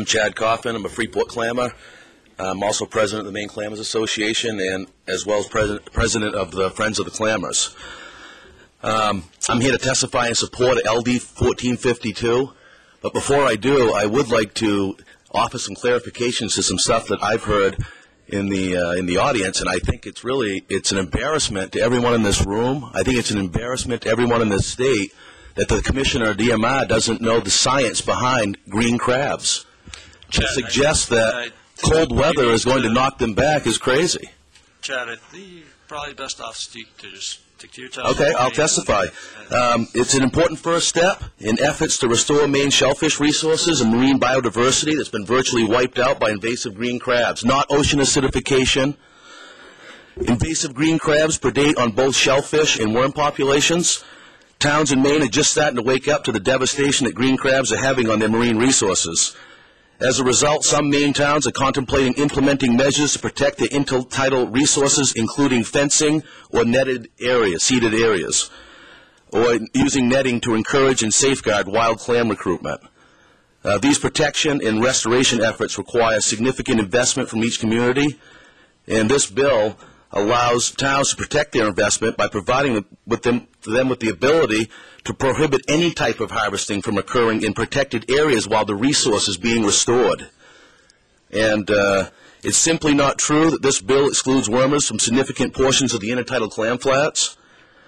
I'm Chad Coffin. I'm a Freeport clammer. I'm also president of the Maine Clammers Association and as well as president of the Friends of the Clammers. I'm here to testify in support of LD 1452, but before I do, I would like to offer some clarifications to some stuff that I've heard in the audience, and I think it's an embarrassment to everyone in this room. I think it's an embarrassment to everyone in this state that the commissioner of DMR doesn't know the science behind green crabs. To suggest that cold weather is going to knock them back is crazy. Chad, I think you're probably best off to just stick to your time. Okay, I'll testify. It's an important first step in efforts to restore Maine shellfish resources and marine biodiversity that's been virtually wiped out by invasive green crabs, not ocean acidification. Invasive green crabs predate on both shellfish and worm populations. Towns in Maine are just starting to wake up to the devastation that green crabs are having on their marine resources. As a result, some Maine towns are contemplating implementing measures to protect their intertidal resources, including fencing or netted areas, seeded areas, or using netting to encourage and safeguard wild clam recruitment. These protection and restoration efforts require significant investment from each community, and this bill allows towns to protect their investment by providing them with the ability to prohibit any type of harvesting from occurring in protected areas while the resource is being restored. And it's simply not true that this bill excludes wormers from significant portions of the intertidal clam flats.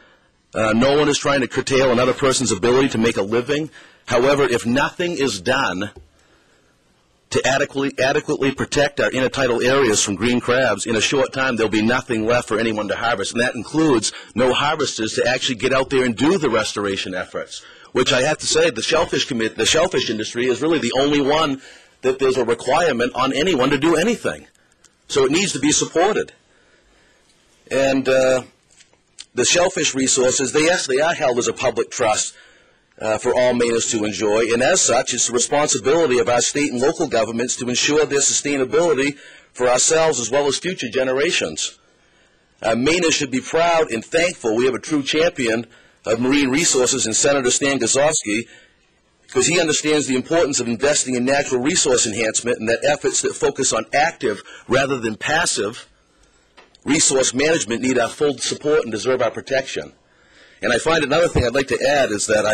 No one is trying to curtail another person's ability to make a living. However, if nothing is done to adequately protect our intertidal areas from green crabs, in a short time there'll be nothing left for anyone to harvest, and that includes no harvesters to actually get out there and do the restoration efforts, which I have to say the shellfish industry is really the only one that there's a requirement on anyone to do anything. So it needs to be supported. And the shellfish resources, they are held as a public trust for all Mainers to enjoy, and as such, it's the responsibility of our state and local governments to ensure their sustainability for ourselves as well as future generations. Mainers should be proud and thankful we have a true champion of marine resources in Senator Stan Gosowski, because he understands the importance of investing in natural resource enhancement and that efforts that focus on active rather than passive resource management need our full support and deserve our protection. And I find another thing I'd like to add is that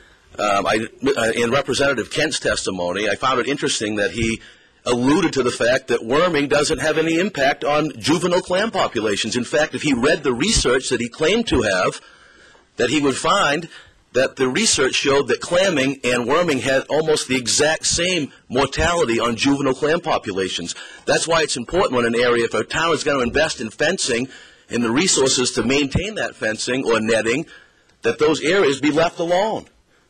in Representative Kent's testimony, I found it interesting that he alluded to the fact that worming doesn't have any impact on juvenile clam populations. In fact, if he read the research that he claimed to have, that he would find that the research showed that clamming and worming had almost the exact same mortality on juvenile clam populations. That's why it's important when an area, if a town is going to invest in fencing, and the resources to maintain that fencing or netting, that those areas be left alone.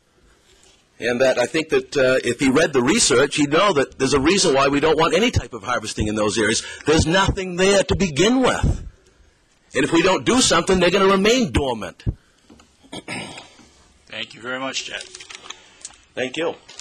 And that I think that if he read the research, he'd know that there's a reason why we don't want any type of harvesting in those areas. There's nothing there to begin with. And if we don't do something, they're going to remain dormant. Thank you very much, Chad. Thank you.